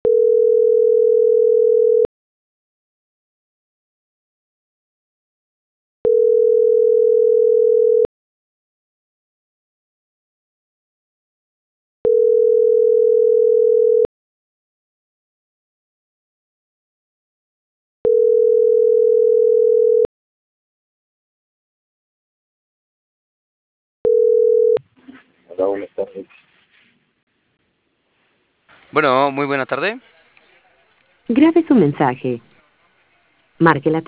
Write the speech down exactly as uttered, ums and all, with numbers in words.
Hola, buenas tardes. Bueno, muy buena tarde. Grabe su mensaje. Marque la